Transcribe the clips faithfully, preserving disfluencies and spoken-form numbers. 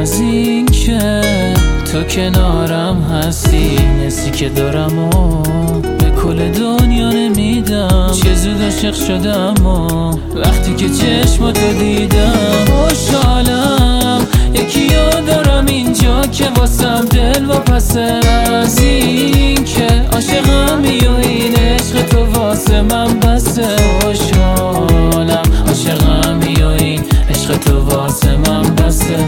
از این که تو کنارم هستی، حسی که دارم و به کل دنیا نمیدم. چه زود عاشق شدم و وقتی که چشماتو دیدم. خوشحالم یکی رو دارم اینجا که واسم دل و پسه. از این که عاشقمی و این عشق تو واسه من بسه. خوشحالم عاشقمی و این عشق تو واسه من بسه.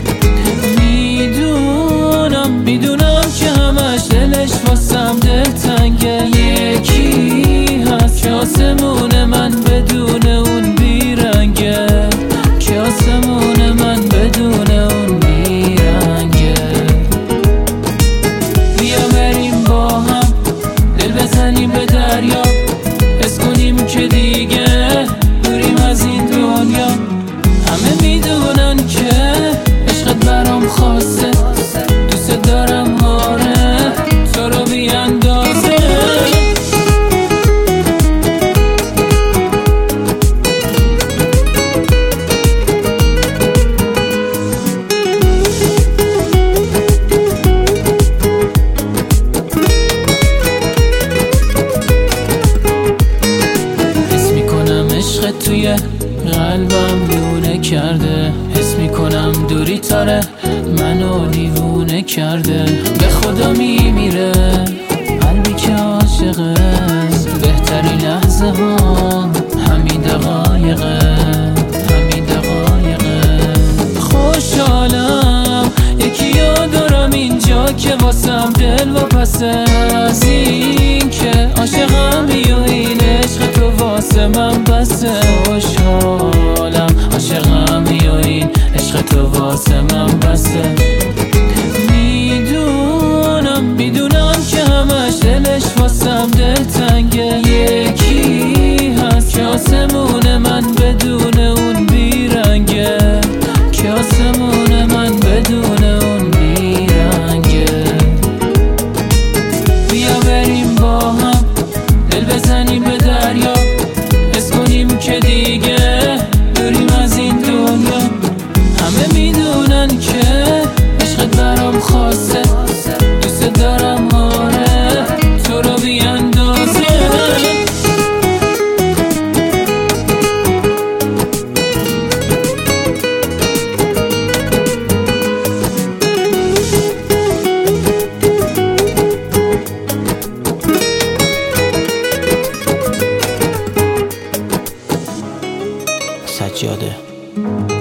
میدونم میدونم که همش دلش واسم دل تنگه. یکی هست که آسمون من بدون اون بیرنگه، که آسمون من بدون اون بیرنگه. بیا بریم با هم دل بزنیم به دریا، حس کنیم که دیگه دوریم از این دنیا. همه میدونن که عشقت برام خاصه، دوست دارم آره تو رو بی اندازه. حس میکنم عشق توی قلبم لونه کرده، حس میکنم دوری تاره منو دیوونه کرده. به خدا میمیره قلبی که عاشقه، بهترین لحظه ها همین دقایقه، همین دقایقه. خوشحالم یکی رو دارم اینجا که واسم دل و پسه. از این که عاشقمی و این عشق تو واسه من بسه. خوشحالم عاشقمی و این عشق تو واسه من بسه. میدونم میدونم که همش دلش واسم دل تنگه. یکی هست که آسمون من بدون اون بیرنگه، که آسمون من بدون اون بیرنگه. بیا بریم با هم دل بزنیم به دریا، حس کنیم که دیگه دوریم از این دنیا. همه میدونن که عشقت برام خاصه، دوست دارم آره تو رو بی اندازه. سجاده